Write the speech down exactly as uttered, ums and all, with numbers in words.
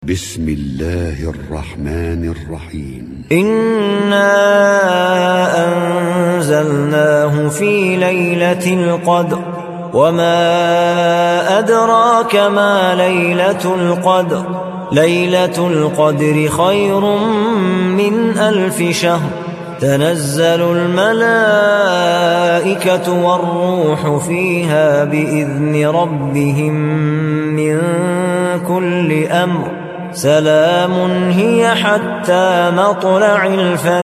بسم الله الرحمن الرحيم. إنا أنزلناه في ليلة القدر وما أدراك ما ليلة القدر ليلة القدر خير من ألف شهر تنزل الملائكة والروح فيها بإذن ربهم من كل أمر سلام هي حتى مطلع الفجر.